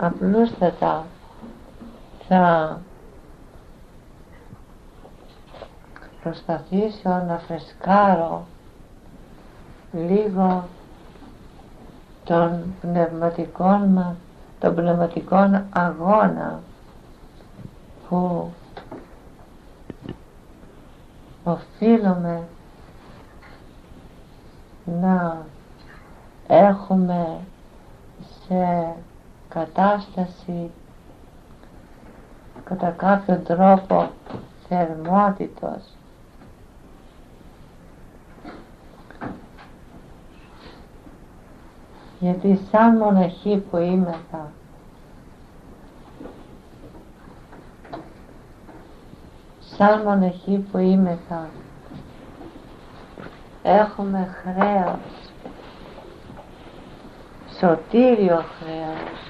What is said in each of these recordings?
απλούστατα θα προσπαθήσω να φρεσκάρω λίγο τον πνευματικών αγώνα που οφείλουμε να έχουμε σε κατάσταση κατά κάποιον τρόπο θερμότητος, γιατί σαν μοναχοί που είμεθα έχουμε χρέος, σωτήριο χρέος,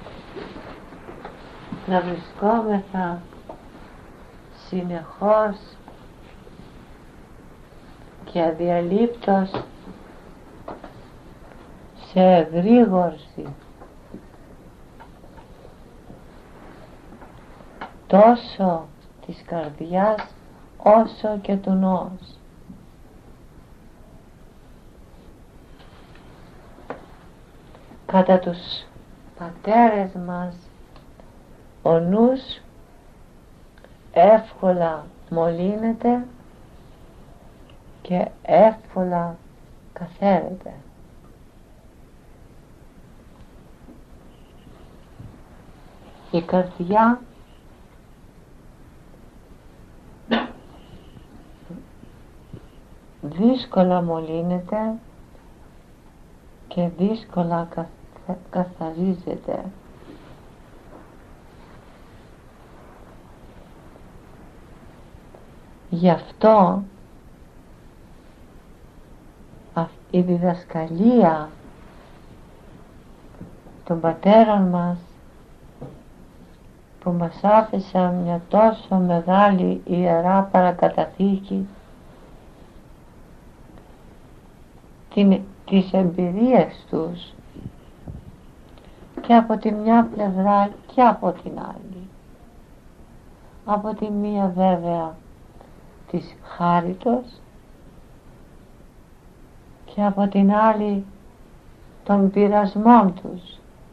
να βρισκόμεθα συνεχώς και αδιαλείπτως σε εγρήγορση τόσο της καρδιάς όσο και του νους. Κατά τους πατέρες μας ο νους εύκολα μολύνεται και εύκολα καθαίρεται. Η καρδιά δύσκολα μολύνεται και δύσκολα καθαρίζεται. Γι' αυτό η διδασκαλία των πατέρων μας που μας άφησαν μια τόσο μεγάλη ιερά παρακαταθήκη, τις εμπειρίες τους και από τη μια πλευρά και από την άλλη. Από τη μία βέβαια της χάριτος και από την άλλη των πειρασμών τους.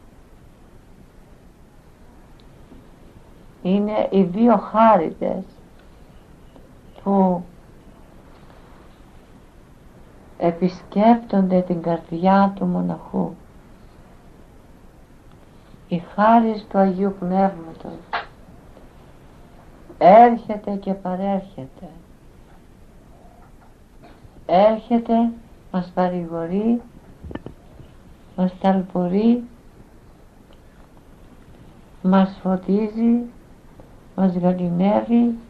Είναι οι δύο χάριτες που επισκέπτονται την καρδιά του μοναχού. Η χάρις του Αγίου Πνεύματος έρχεται και παρέρχεται. Έρχεται, μας παρηγορεί, μας ταλπορεί, μας φωτίζει, μας γαληνεύει,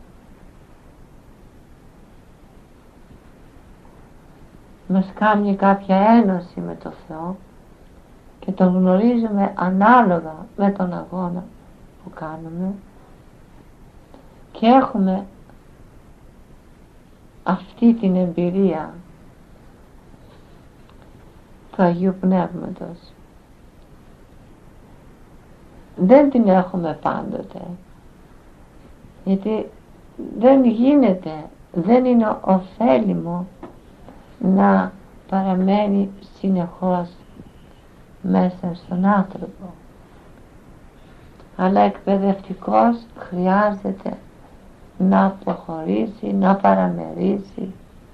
μας κάνει κάποια ένωση με το Θεό και τον γνωρίζουμε ανάλογα με τον αγώνα που κάνουμε και έχουμε αυτή την εμπειρία του Αγίου Πνεύματος. Δεν την έχουμε πάντοτε, γιατί δεν γίνεται, δεν είναι ωφέλιμο να παραμένει συνεχώς μέσα στον άνθρωπο, αλλά εκπαιδευτικός χρειάζεται να προχωρήσει, να παραμερίσει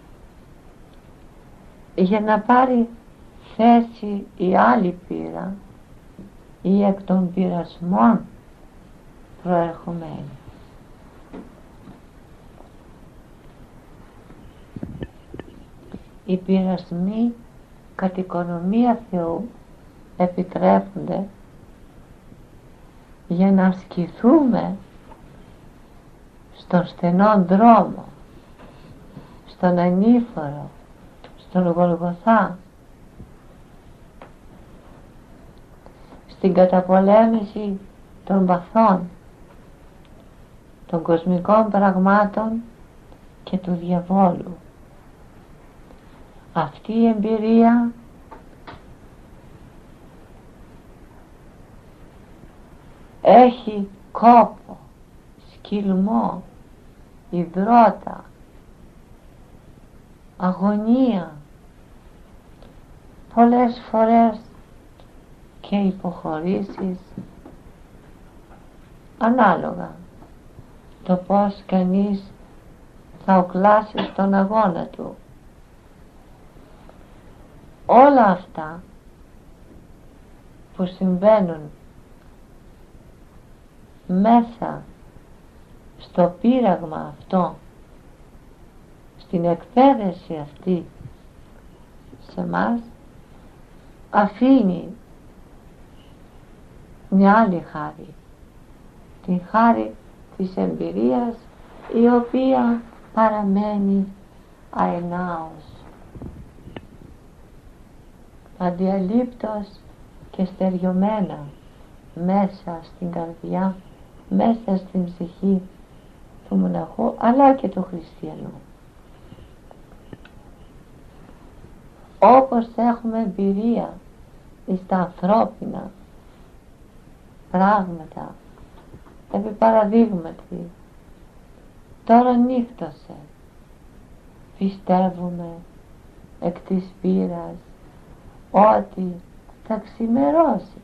για να πάρει θέση η άλλη πείρα ή εκ των πειρασμών προερχομένη. Οι πειρασμοί κατ' οικονομία Θεού επιτρέπονται για να ασκηθούμε στον στενόν δρόμο, στον ανήφορο, στον Γολγοθά, στην καταπολέμηση των παθών, των κοσμικών πραγμάτων και του διαβόλου. Αυτή η εμπειρία έχει κόπο, σκυλμό, υδρότα, αγωνία, πολλές φορές και υποχωρήσεις, ανάλογα το πως κανείς θα οκλάσει στον αγώνα του. Όλα αυτά που συμβαίνουν μέσα στο πείραγμα αυτό, στην εκπαίδευση αυτή σε μας, αφήνει μια άλλη χάρη, την χάρη της εμπειρίας, η οποία παραμένει αενάως, αδιαλείπτως και στεριωμένα μέσα στην καρδιά, μέσα στην ψυχή του μοναχού αλλά και του χριστιανού. Όπως έχουμε εμπειρία στα ανθρώπινα πράγματα, επί παραδείγματι τώρα νύχτωσε, πιστεύουμε εκ της πείρας ότι θα ξημερώσει.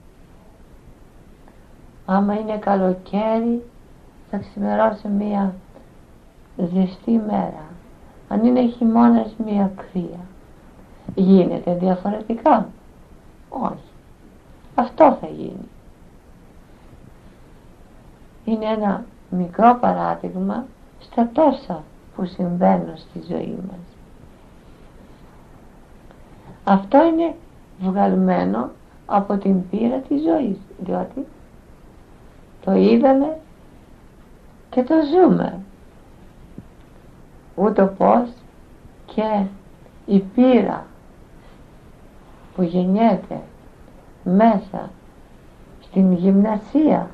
Άμα είναι καλοκαίρι θα ξημερώσει μία ζεστή μέρα, αν είναι χειμώνας μία κρύα. Γίνεται διαφορετικά? Όχι, αυτό θα γίνει. Είναι ένα μικρό παράδειγμα στα τόσα που συμβαίνουν στη ζωή μας. Αυτό είναι βγαλμένο από την πείρα της ζωής, διότι το είδαμε και το ζούμε. Ούτω πως και η πείρα που γεννιέται μέσα στην γυμνασία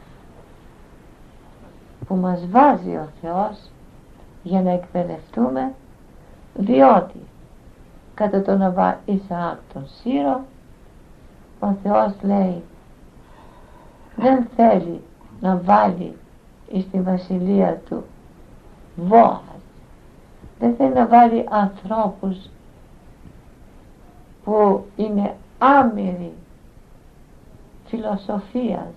που μας βάζει ο Θεός για να εκπαιδευτούμε, διότι κατά τον Αβά Ισαάκ τον Σύρο ο Θεός λέει δεν θέλει να βάλει στη βασιλεία του Βόας, δεν θέλει να βάλει ανθρώπους που είναι άμυροι φιλοσοφίας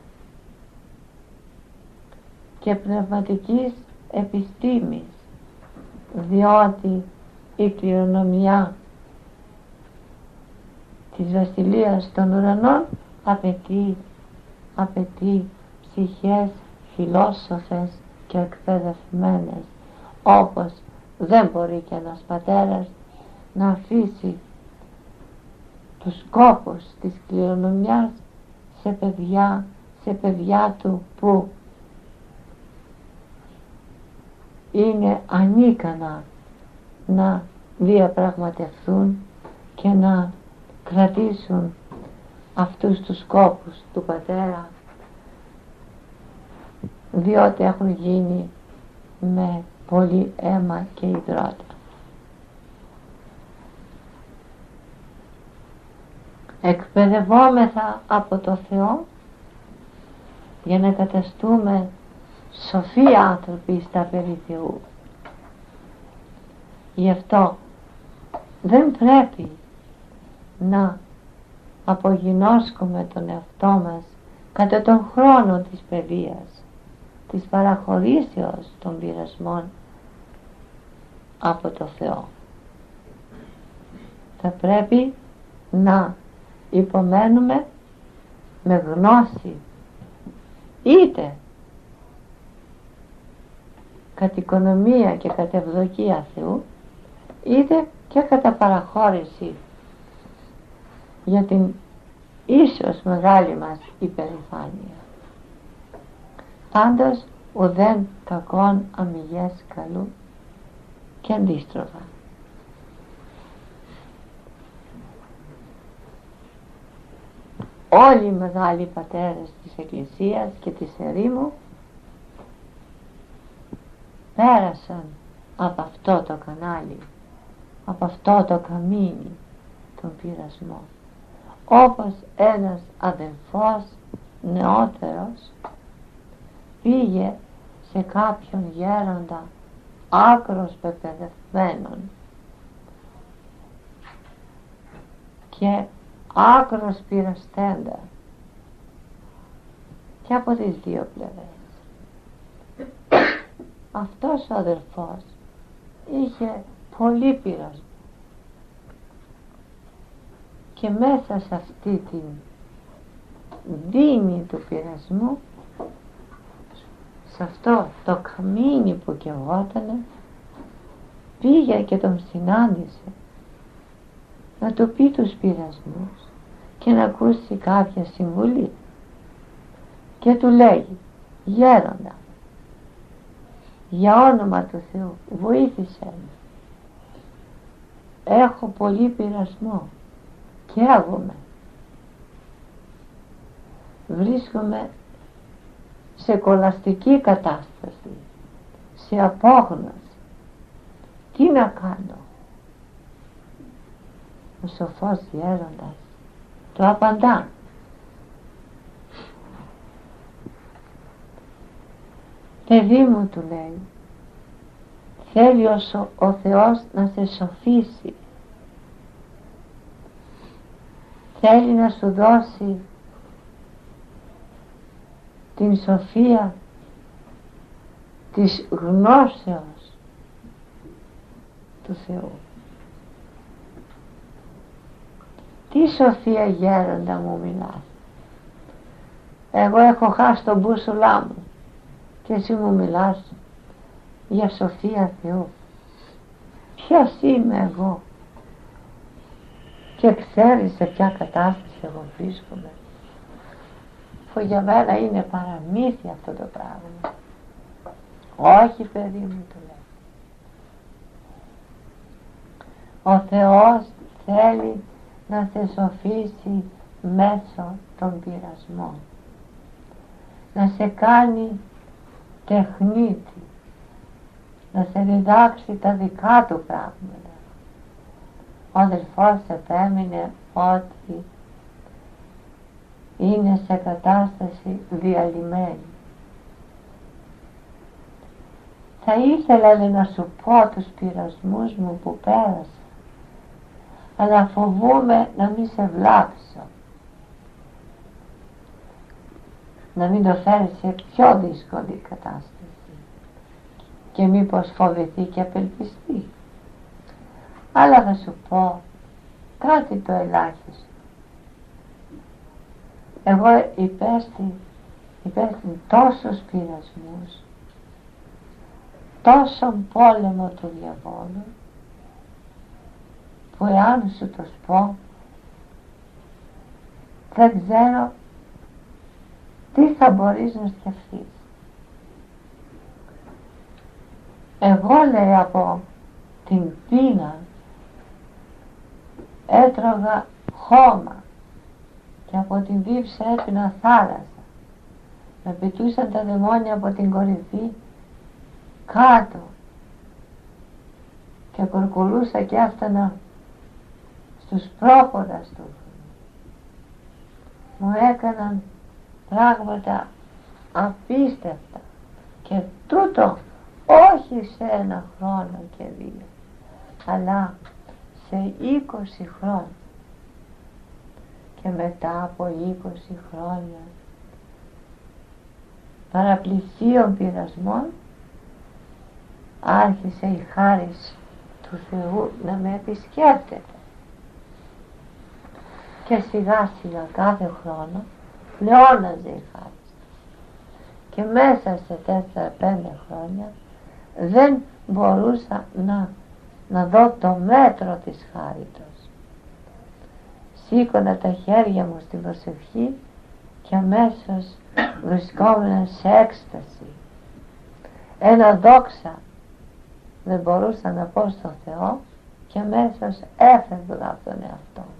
και πνευματικής επιστήμης, διότι η κληρονομιά της βασιλείας των ουρανών απαιτεί ψυχές φιλόσοφες και εκπαιδευμένες, όπως δεν μπορεί και ένας πατέρας να αφήσει τους σκόπους της κληρονομιάς σε παιδιά του που είναι ανίκανα να διαπραγματευτούν και να κρατήσουν αυτούς τους σκόπους του πατέρα, διότι έχουν γίνει με πολύ αίμα και υδρότα. Εκπαιδευόμεθα από το Θεό για να καταστούμε σοφοί άνθρωποι στα περί Θεού. Γι' αυτό δεν πρέπει να απογινώσκουμε τον εαυτό μας κατά τον χρόνο της παιδείας, της παραχωρήσεως των πειρασμών από το Θεό. Θα πρέπει να υπομένουμε με γνώση, είτε κατ' οικονομία και κατ' ευδοκία Θεού, είτε και κατά παραχώρηση για την ίσως μεγάλη μας υπερηφάνεια. Πάντως ουδέν κακόν αμυγές καλού και αντίστροφα. Όλοι οι μεγάλοι πατέρες της Εκκλησίας και της ερήμου πέρασαν από αυτό το κανάλι, από αυτό το καμίνι των πειρασμών, όπως ένας αδελφός νεότερος πήγε σε κάποιον γέροντα άκρος πεπαιδευμένον και άκρος πειραστέντα και από τις δύο πλευρές. Αυτός ο αδελφός είχε πολύ πειρασμό και μέσα σε αυτή την δίνη του πειρασμού, σε αυτό το καμίνι που καιγότανε, πήγε και τον συνάντησε να του πει τους πειρασμούς και να ακούσει κάποια συμβουλή και του λέγει: γέροντα, για όνομα του Θεού βοήθησέ με, έχω πολύ πειρασμό, καίγομαι, βρίσκομαι σε κολαστική κατάσταση, σε απόγνωση, τι να κάνω? Ο σοφός γέροντας του απαντά: παιδί μου, του λέει, θέλει ο Θεός να σε σοφίσει, θέλει να σου δώσει την σοφία της γνώσεως του Θεού. Τι σοφία, γέροντα, μου μιλάς? Εγώ έχω χάσει τον μπούσουλά μου και εσύ μου μιλάς για σοφία Θεού? Ποιος είμαι εγώ και ξέρεις σε ποια κατάσταση εγώ βρίσκομαι? Που για μένα είναι παραμύθι αυτό το πράγμα. Όχι, παιδί μου, του λέει, ο Θεός θέλει να σε σοφίσει μέσω των πειρασμών, να σε κάνει τεχνίτη, να σε διδάξει τα δικά του πράγματα. Ο αδελφός επέμεινε ότι είναι σε κατάσταση διαλυμένη. Θα ήθελα να σου πω τους πειρασμούς μου που πέρασα, αλλά φοβούμαι να μην σε βλάψω, να μην το φέρεις σε πιο δύσκολη κατάσταση και μήπως φοβηθεί και απελπιστεί. Αλλά θα σου πω κάτι το ελάχιστο. Εγώ υπέστη τόσους πειρασμούς, τόσον πόλεμο του διαβόλου, που εάν σου το πω δεν ξέρω τι θα μπορείς να σκεφτείς. Εγώ, λέει, από την πείνα έτρωγα χώμα και από την δίψα έπινα θάλασσα. Με πετούσαν τα δαιμόνια από την κορυφή κάτω και κορκολούσα και έφτανα στους πρόποδας του. Μου έκαναν πράγματα απίστευτα και τούτο όχι σε 1 χρόνο και 2, αλλά σε 20 χρόνια. Και μετά από 20 χρόνια παραπλησίων πειρασμών άρχισε η χάρις του Θεού να με επισκέπτεται και σιγά σιγά κάθε χρόνο πλεόναζε η χάρις και μέσα σε 4-5 χρόνια δεν μπορούσα να δω το μέτρο της χάριτος. Σήκωνα τα χέρια μου στην προσευχή και αμέσως βρισκόμουν σε έκσταση. Ένα δόξα δεν μπορούσα να πω στο Θεό και αμέσως έφευγα από τον εαυτό μου.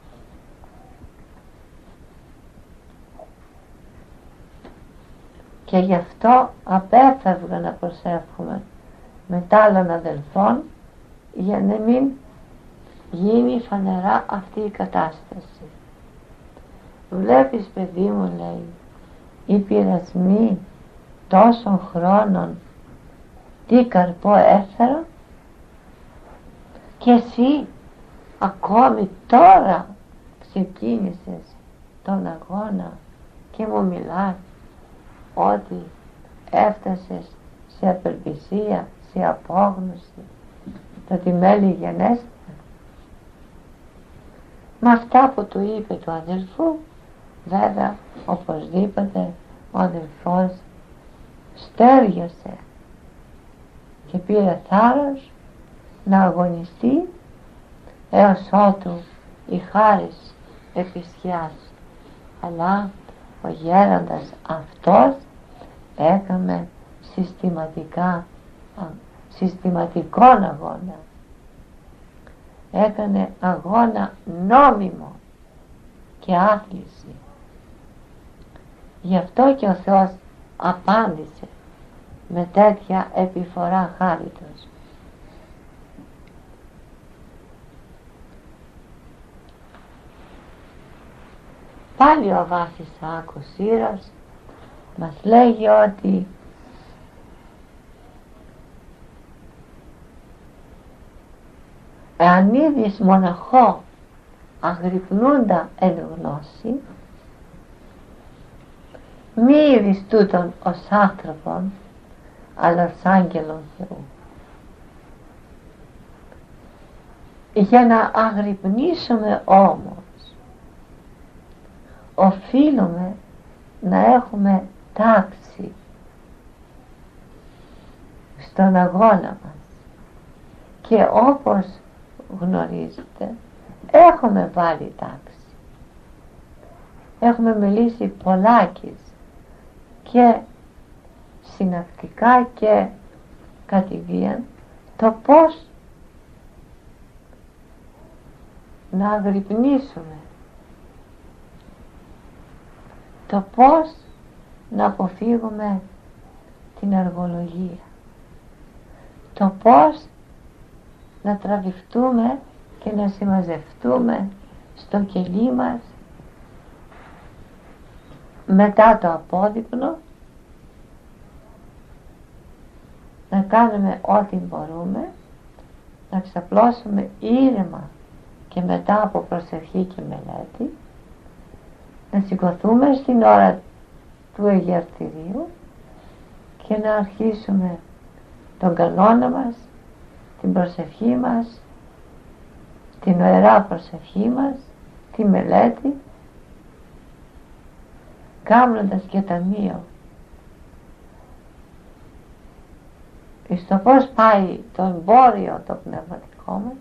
Και γι' αυτό απέφευγα να προσεύχομαι με τ' άλλων αδελφών, για να μην γίνει φανερά αυτή η κατάσταση. Βλέπεις, παιδί μου, λέει, οι πειρασμοί τόσων χρόνων τι καρπό έφερα, και εσύ ακόμη τώρα ξεκίνησες τον αγώνα και μου μιλάς ότι έφτασες σε απελπισία, σε απόγνωση, το τι μέλη γενέστε. Με αυτά που του είπε του αδελφού, βέβαια οπωσδήποτε ο αδελφός στέργιωσε και πήρε θάρρος να αγωνιστεί έως ότου η χάρις επισχιάσει. Αλλά ο γέροντας αυτός έκαμε συστηματικόν αγώνα, έκανε αγώνα νόμιμο και άθληση. Γι' αυτό και ο Θεός απάντησε με τέτοια επιφορά χάριτος. Πάλι ο Βάσης Σάκος Σύρος μας λέγει ότι εάν είδεις μοναχό αγρυπνούντα εν γνώση, μη είδεις τούτον ως άνθρωπον, αλλά ως άγγελον Θεού. Για να αγρυπνήσουμε όμως, οφείλουμε να έχουμε τάξη στον αγώνα μας, και όπως γνωρίζετε έχουμε βάλει τάξη, έχουμε μιλήσει πολλάκις και συνακτικά και κατηδίαν το πώς να αγρυπνήσουμε, το πώς να αποφύγουμε την αργολογία, το πώς να τραβηχτούμε και να συμμαζευτούμε στο κελί μας μετά το απόδειπνο, να κάνουμε ό,τι μπορούμε, να ξαπλώσουμε ήρεμα και μετά από προσευχή και μελέτη, να σηκωθούμε στην ώρα του Αγιαστηρίου και να αρχίσουμε τον κανόνα μας, την προσευχή μας, την ωραία προσευχή μας, τη μελέτη, κάνοντας και ταμείο στο πώς πάει το εμπόριο το πνευματικό μας,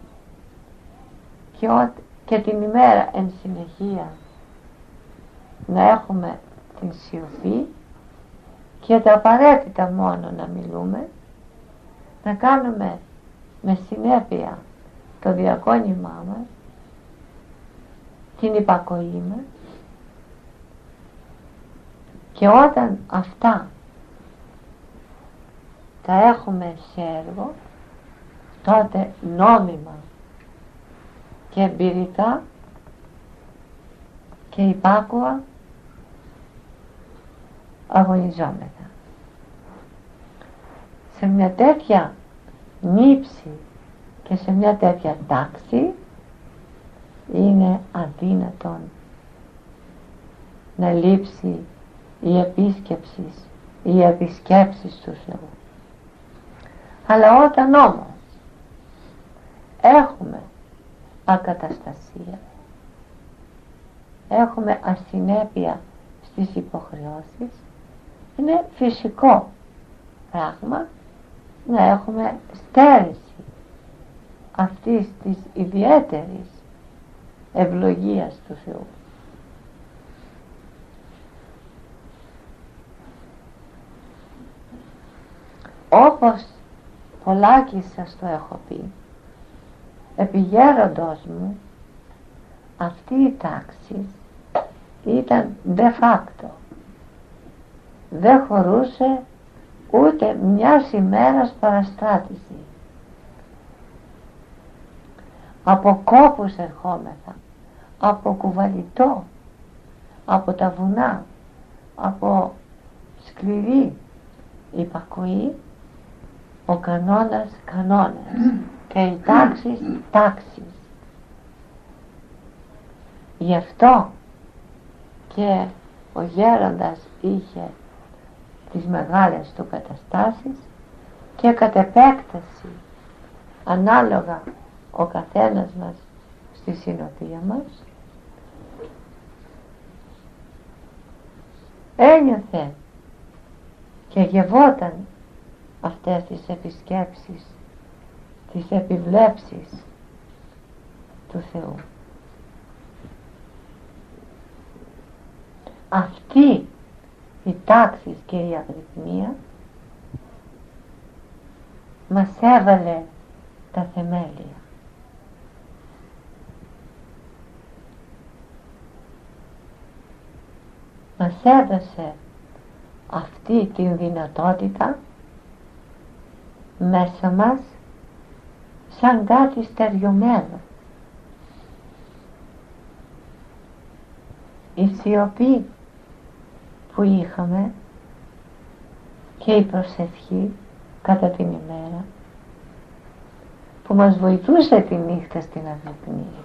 και την ημέρα εν συνεχεία να έχουμε την σιωπή και τα απαραίτητα μόνο να μιλούμε, να κάνουμε με συνέπεια το διακόνημά μας, την υπακοή μας, και όταν αυτά τα έχουμε σε έργο, τότε νόμιμα και εμπειρικά και υπάκουα αγωνιζόμεθα. Σε μια τέτοια νύψη και σε μια τέτοια τάξη είναι αδύνατον να λείψει η επίσκεψη, η επισκέψεις του Θεού. Αλλά όταν όμως έχουμε ακαταστασία, έχουμε ασυνέπεια στις υποχρεώσεις, είναι φυσικό πράγμα να έχουμε στέρηση αυτής της ιδιαίτερης ευλογίας του Θεού. Όπως πολλάκις σας το έχω πει, επιγέροντος μου, αυτή η τάξη ήταν de facto, δεν χωρούσε ούτε μιας ημέρας παραστράτηση. Από κόπους ερχόμεθα, από κουβαλιτό, από τα βουνά, από σκληρή υπακοή, ο κανόνας κανόνας και οι τάξεις τάξεις. Γι' αυτό και ο γέροντας είχε τις μεγάλες του καταστάσεις και κατ' επέκταση ανάλογα ο καθένας μας στη συνοδεία μας ένιωθε και γευόταν αυτές τις επισκέψεις, τις επιβλέψεις του Θεού. Αυτή η τάξη και η αγρυπνία μας έβαλε τα θεμέλια. Μας έδωσε αυτή την δυνατότητα μέσα μας σαν κάτι στεριωμένο. Η σιωπή που είχαμε και η προσευχή κατά την ημέρα που μας βοηθούσε τη νύχτα στην αγρυπνία.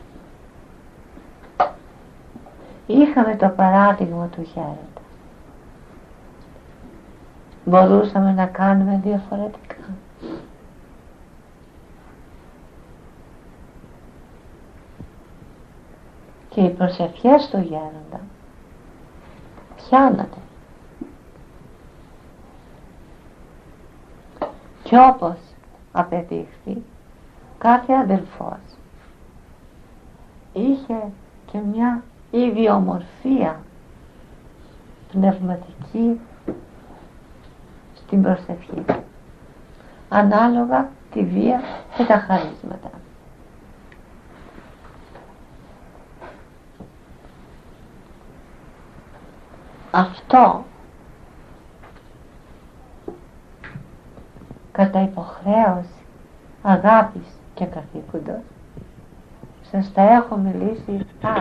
Είχαμε το παράδειγμα του γέροντα. Μπορούσαμε να κάνουμε διαφορετικά. Και οι προσευχές του γέροντα πιάνατε. Και όπως απεδείχθη, κάθε αδελφός είχε και μια ιδιομορφία πνευματική στην προσευχή, ανάλογα τη βία και τα χαρίσματα. Αυτό κατά υποχρέωση αγάπης και καθήκοντος σας τα έχω μιλήσει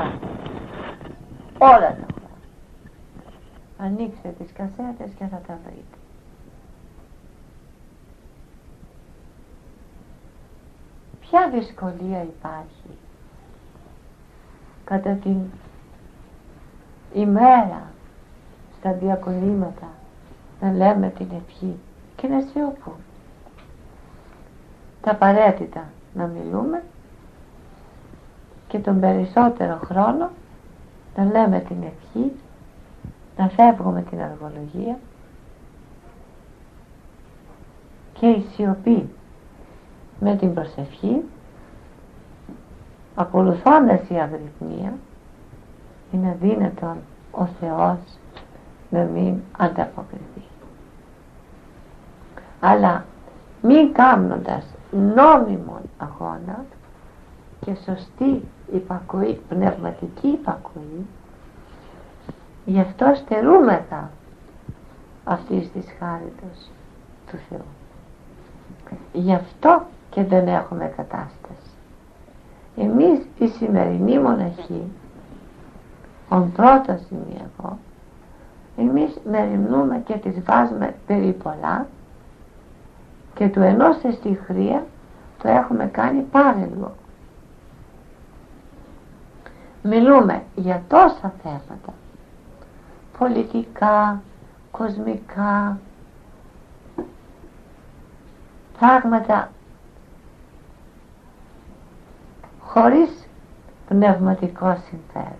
όλα τα χρόνια. Ανοίξτε τις κασέτες και θα τα βρείτε. Ποια δυσκολία υπάρχει κατά την ημέρα στα διακονήματα να λέμε την ευχή και να σιωπούμε? Τα απαραίτητα να μιλούμε και τον περισσότερο χρόνο να λέμε την ευχή, να φεύγουμε την αργολογία και η σιωπή με την προσευχή, ακολουθώντας η αγρυπνία, είναι δυνατόν ο Θεός να μην ανταποκριθεί. Αλλά μην κάνοντας νόμιμον αγώνα και σωστή υπακοή, πνευματική υπακοή, γι' αυτό στερούμεθα αυτής της χάριτος του Θεού. Γι' αυτό και δεν έχουμε κατάσταση. Εμείς οι σημερινοί μοναχοί, τον πρώτο σημείο, εμείς μεριμνούμε και τις βάζουμε περί πολλά και του ενός εστιχρία το έχουμε κάνει πάρελο. Μιλούμε για τόσα θέματα, πολιτικά, κοσμικά, πράγματα χωρίς πνευματικό συμφέρον.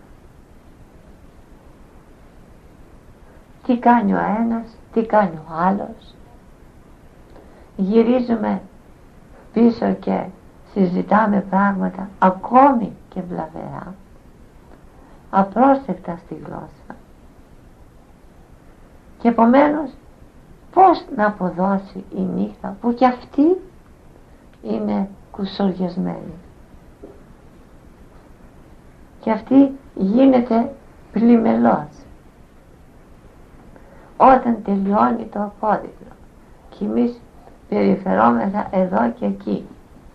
Τι κάνει ο ένας, τι κάνει ο άλλος. Γυρίζουμε πίσω και συζητάμε πράγματα ακόμη και βλαβερά, απρόσεκτα στη γλώσσα. Και επομένως πώς να αποδώσει η νύχτα που κι αυτή είναι κουσοριασμένη. Και αυτή γίνεται πλημελός. Όταν τελειώνει το απόδειπλο και εμείς περιφερόμεθα εδώ και εκεί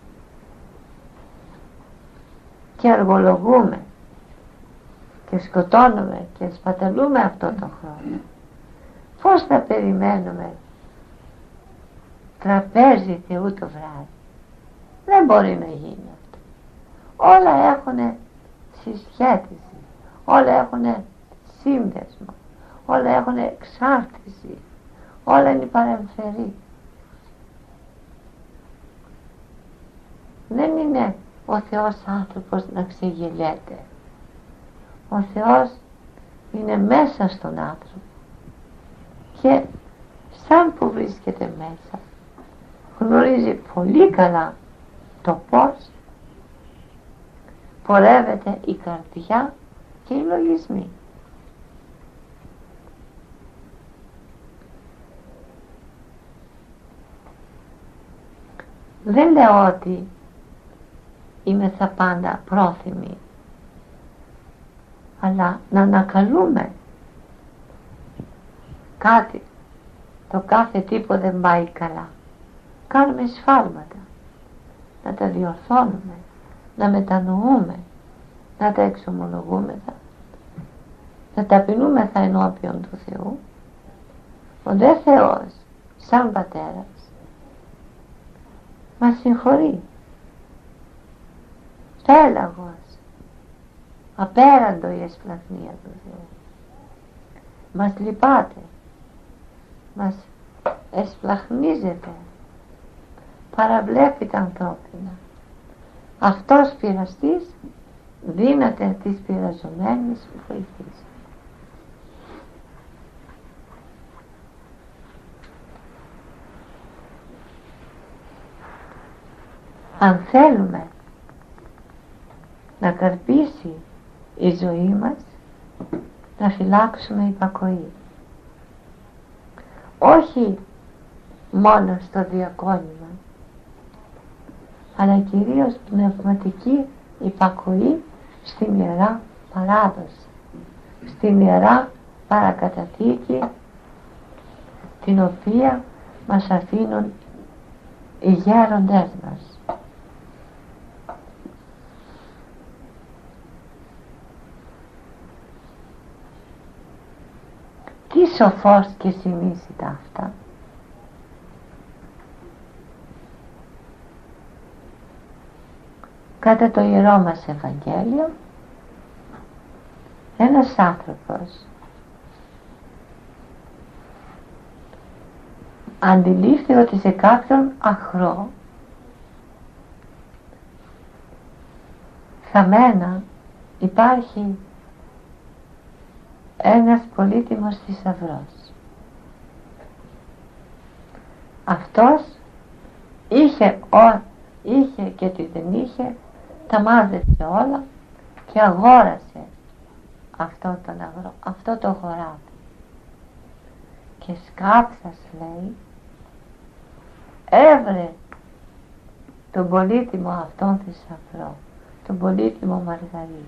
και αργολογούμε και σκοτώνουμε και σπαταλούμε αυτό το χρόνο, πώς θα περιμένουμε τραπέζι Θεού το βράδυ. Δεν μπορεί να γίνει αυτό. Όλα έχουν συσχέτιση, όλα έχουν σύνδεσμο, όλα έχουν εξάρτηση, όλα είναι παρεμφερή. Δεν είναι ο Θεός άνθρωπος να ξεγελιέται. Ο Θεός είναι μέσα στον άνθρωπο και σαν που βρίσκεται μέσα γνωρίζει πολύ καλά το πώς πορεύεται η καρδιά και οι λογισμοί. Δεν λέω ότι είμαι θα πάντα πρόθυμη, αλλά να ανακαλούμε κάτι, το κάθε τύπο δεν πάει καλά. Κάνουμε σφάλματα, να τα διορθώνουμε, να μετανοούμε, να τα εξομολογούμεθα, να ταπεινούμεθα ενώπιον του Θεού. Ο δε Θεός σαν Πατέρας μας συγχωρεί. Τέλαγος, απέραντο η εσπλαχνία του Θεού. Μας λυπάται, μας εσπλαχνίζεται, παραβλέπει τα ανθρώπινα. Αυτός πειραστής δύναται της πειραζομένης βοηθής. Αν θέλουμε να καρπίσει η ζωή μας, να φυλάξουμε υπακοή. Όχι μόνο στο διακόνημα, αλλά κυρίως πνευματική υπακοή στην Ιερά Παράδοση, στην Ιερά Παρακαταθήκη, την οποία μας αφήνουν οι γέροντές μας. Τι σοφός και συνής ήταν αυτά. Κατά το Ιερό μας Ευαγγέλιο, ένας άνθρωπος αντιλήφθη ότι σε κάποιον αχρό χαμένα υπάρχει ένας πολύτιμος θησαυρός. Αυτός είχε και τι δεν είχε, τα μάζεψε όλα και αγόρασε αυτό το χωράφι. Και σκάψας, λέει, έβρε τον πολύτιμο αυτόν θησαυρό, τον πολύτιμο μαργαρίτη.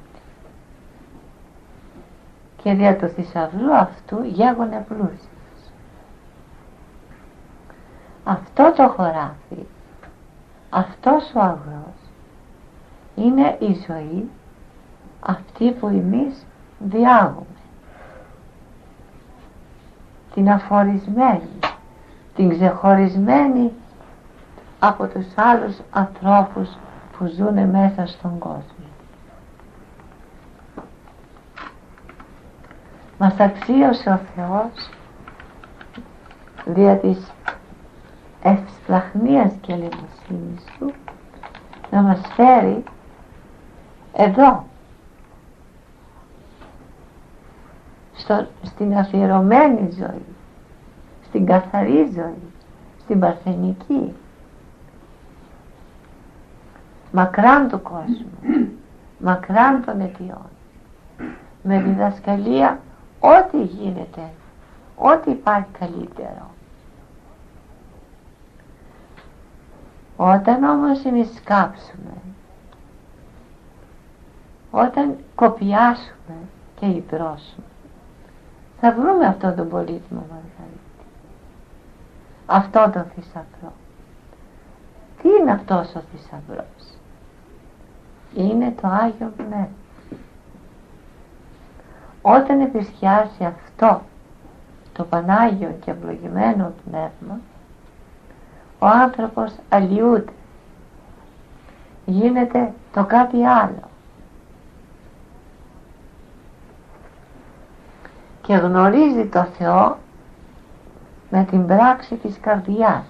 Και δια του θησαυρού αυτού γέγονε πλούσιος. Αυτό το χωράφι, αυτός ο αγρός, είναι η ζωή αυτή που εμείς διάγουμε. Την αφορισμένη, την ξεχωρισμένη από τους άλλους ανθρώπους που ζουν μέσα στον κόσμο. Μας αξίωσε ο Θεός δια της ευσπλαχνίας και ελεημοσύνης Του να μας φέρει εδώ στην αφιερωμένη ζωή, στην καθαρή ζωή, στην παρθενική, μακράν του κόσμου, μακράν των αιτιών, με διδασκαλία ό,τι γίνεται, ό,τι υπάρχει καλύτερο. Όταν όμως εμισκάψουμε, όταν κοπιάσουμε και ιδρώσουμε, θα βρούμε αυτό το πολύτιμο μαργαρίτη, αυτό το θησαυρό. Τι είναι αυτός ο θησαυρός? Είναι το Άγιο Πνεύμα. Όταν επισκιάσει αυτό το Πανάγιο και ευλογημένο Πνεύμα, ο άνθρωπος αλλοιούται, γίνεται το κάτι άλλο και γνωρίζει το Θεό με την πράξη της καρδιάς,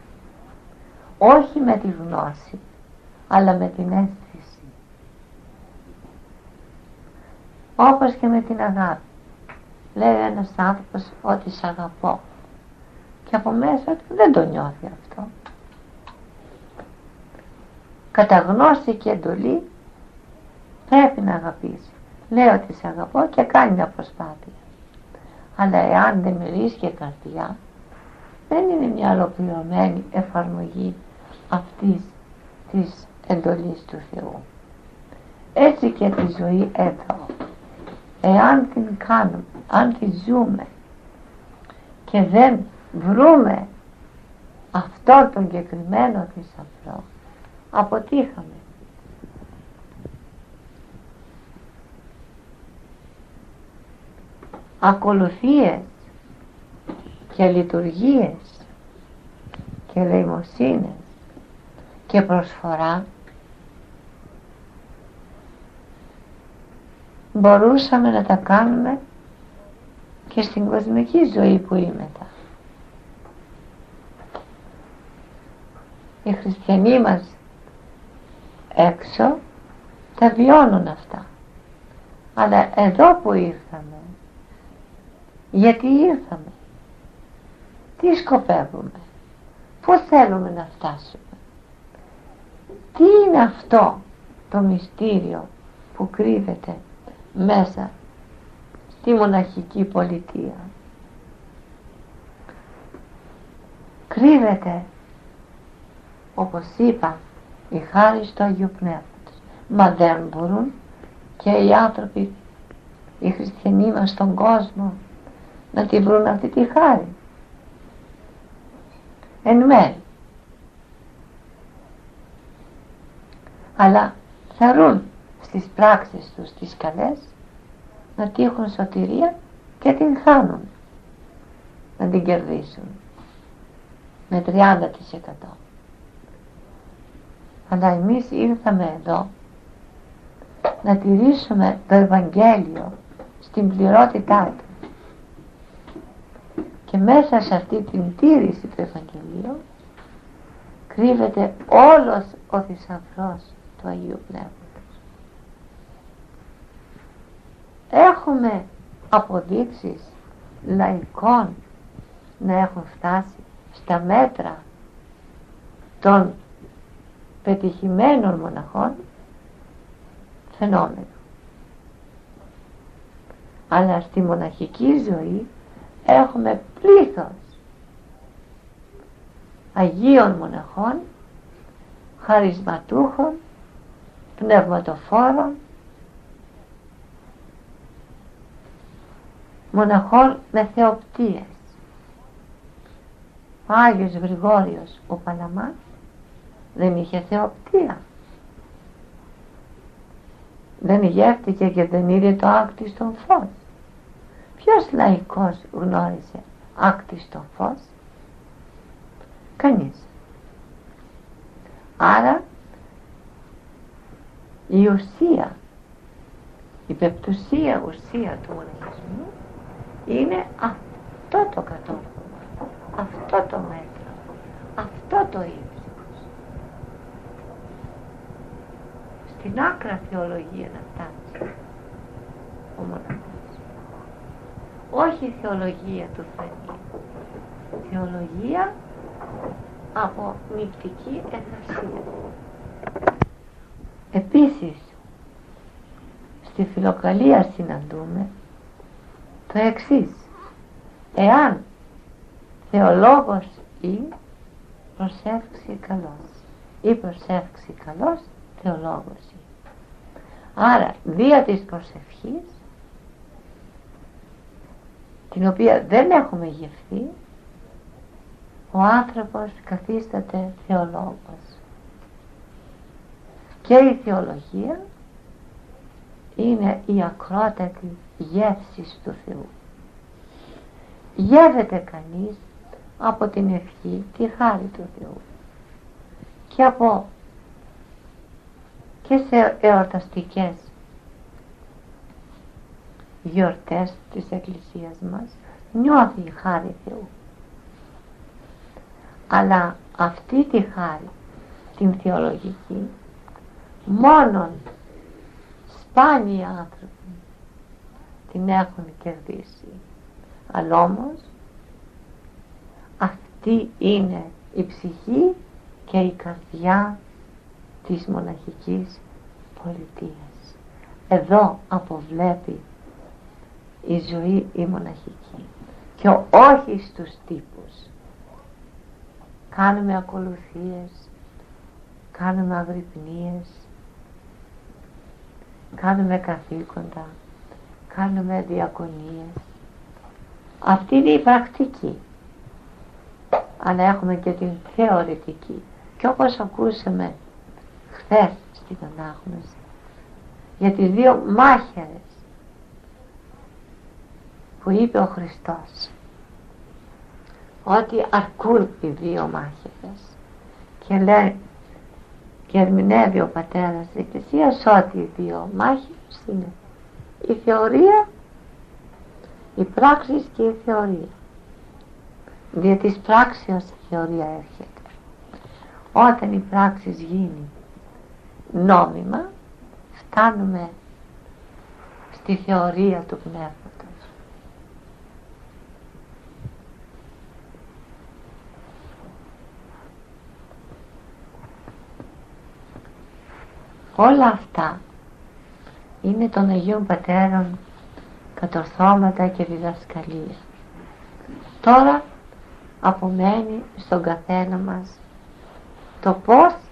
όχι με τη γνώση αλλά με την αίσθηση, όπως και με την αγάπη. Λέει ένας άνθρωπος ότι σ' αγαπώ και από μέσα του δεν το νιώθει αυτό. Κατά γνώση και εντολή πρέπει να αγαπήσει. Λέει ότι σ' αγαπώ και κάνει μια προσπάθεια, αλλά εάν δεν μιλήσει και καρδιά, δεν είναι μια ολοκληρωμένη εφαρμογή αυτής της εντολής του Θεού. Έτσι και τη ζωή εδώ, εάν την κάνουμε, αν τη ζούμε και δεν βρούμε αυτό τον συγκεκριμένο θησαυρό, αποτύχαμε. Ακολουθίες και λειτουργίες και ελεημοσύνες και προσφορά μπορούσαμε να τα κάνουμε και στην κοσμική ζωή που είμαστε. Οι χριστιανοί μας έξω τα βιώνουν αυτά, αλλά εδώ που ήρθαμε, γιατί ήρθαμε, τι σκοπεύουμε, πού θέλουμε να φτάσουμε, τι είναι αυτό το μυστήριο που κρύβεται μέσα στη μοναχική πολιτεία. Κρύβεται, όπως είπα, η χάρις του Αγίου Πνεύματος. Μα δεν μπορούν και οι άνθρωποι, οι χριστιανοί μας στον κόσμο, να τη βρουν αυτή τη χάρη? Εν μέρει. Αλλά θαρούν στις πράξεις τους τις καλές να τύχουν σωτηρία και την χάνουν, να την κερδίσουν με 30%. Αλλά εμείς ήρθαμε εδώ να τηρήσουμε το Ευαγγέλιο στην πληρότητά του, και μέσα σε αυτή την τήρηση του Ευαγγελίου κρύβεται όλος ο θησαυρός του Αγίου Πνεύματος. Έχουμε αποδείξεις λαϊκών να έχουν φτάσει στα μέτρα των πετυχημένων μοναχών? Φαινόμενο. Αλλά στη μοναχική ζωή έχουμε πλήθος Αγίων μοναχών, χαρισματούχων, πνευματοφόρων, μοναχών με θεοπτίες. Ο Άγιος Γρηγόριος ο Παλαμάς δεν είχε θεοπτία, δεν γεύτηκε και δεν είδε το άκτιστο φως. Ποιος λαϊκός γνώρισε άκτιστο φως? Κανείς. Άρα η ουσία, η πεπτουσία ουσία του μοναχισμού είναι αυτό το κατόρθωμα, αυτό το μέτρο, αυτό το ύψος. Στην άκρα θεολογία να φτάσει ο μοναχός. Όχι η θεολογία του Θεού, θεολογία από νηπτική εργασία. Επίσης στη Φιλοκαλία συναντούμε το εξής: εάν θεολόγος ή προσεύξει καλός, ή προσεύξει καλός θεολόγος ή. Άρα δια της προσευχής, την οποία δεν έχουμε γευθεί, ο άνθρωπος καθίσταται θεολόγος. Και η θεολογία είναι η ακρότατη γεύση του Θεού. Γεύεται κανείς από την ευχή, τη χάρη του Θεού και σε εορταστικές γιορτές της Εκκλησίας μας νιώθει η χάρη Θεού. Αλλά αυτή τη χάρη, την θεολογική, μόνον σπάνιοι άνθρωποι την έχουν κερδίσει. Αλλά όμως αυτή είναι η ψυχή και η καρδιά της μοναχικής πολιτείας. Εδώ αποβλέπει η ζωή η μοναχική και όχι στους τύπους. Κάνουμε ακολουθίες, κάνουμε αγρυπνίες, κάνουμε καθήκοντα, κάνουμε διακονίες. Αυτή είναι η πρακτική. Αλλά έχουμε και την θεωρητική. Και όπως ακούσαμε χθες στην ανάγνωση για τις δύο μάχαιρες που είπε ο Χριστός, ότι αρκούν οι δύο μάχαιρες, και λέει και ερμηνεύει ο πατέρας της Εκκλησίας ότι οι δύο μάχαιρες είναι η θεωρία, η πράξη και η θεωρία. Δια της πράξεως η θεωρία έρχεται. Όταν η πράξη γίνει νόμιμα, φτάνουμε στη θεωρία του πνεύματος. Όλα αυτά είναι των Αγίων Πατέρων κατορθώματα και διδασκαλία. Τώρα απομένει στον καθένα μας το πώς